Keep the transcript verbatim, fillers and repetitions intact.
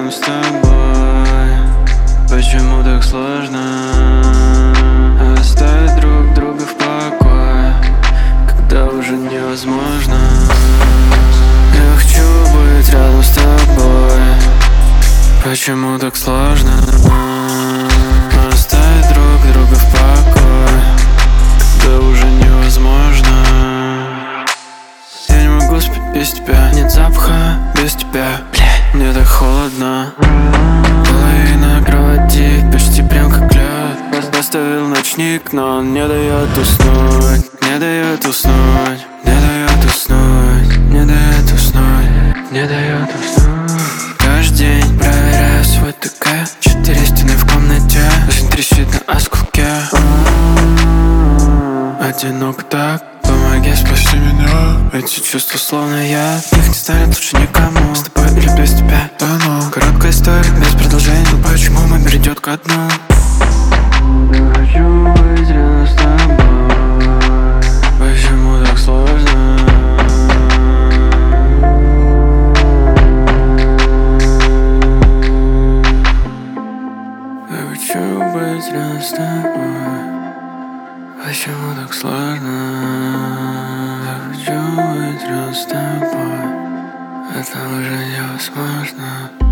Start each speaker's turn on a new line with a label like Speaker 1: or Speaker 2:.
Speaker 1: рядом с тобой. Почему так сложно оставить друг друга в покое, когда уже невозможно? Я хочу быть рядом с тобой. Почему так сложно оставить друг друга в покое, когда уже невозможно? Я не могу спать без тебя, нет запаха без тебя. Мне так холодно, половина кровати почти прям как лед. Поставил ночник, но он не дает уснуть, не дает уснуть, не дает уснуть, не дает уснуть, не дает уснуть. Каждый день проверяю свой ТК, четыре стены в комнате, жизнь трещит на осколке. Одиноко так, помоги, спаси меня. Эти чувства словно я, их не станет лучше никому. С тобой или без тебя, да ну. Короткая история без продолжения, но почему мой мир идет ко дну? Я хочу быть рядом с тобой. Почему так сложно? Я хочу быть рядом с тобой. Почему так сложно? Я хочу быть рядом с тобой. Это уже невозможно.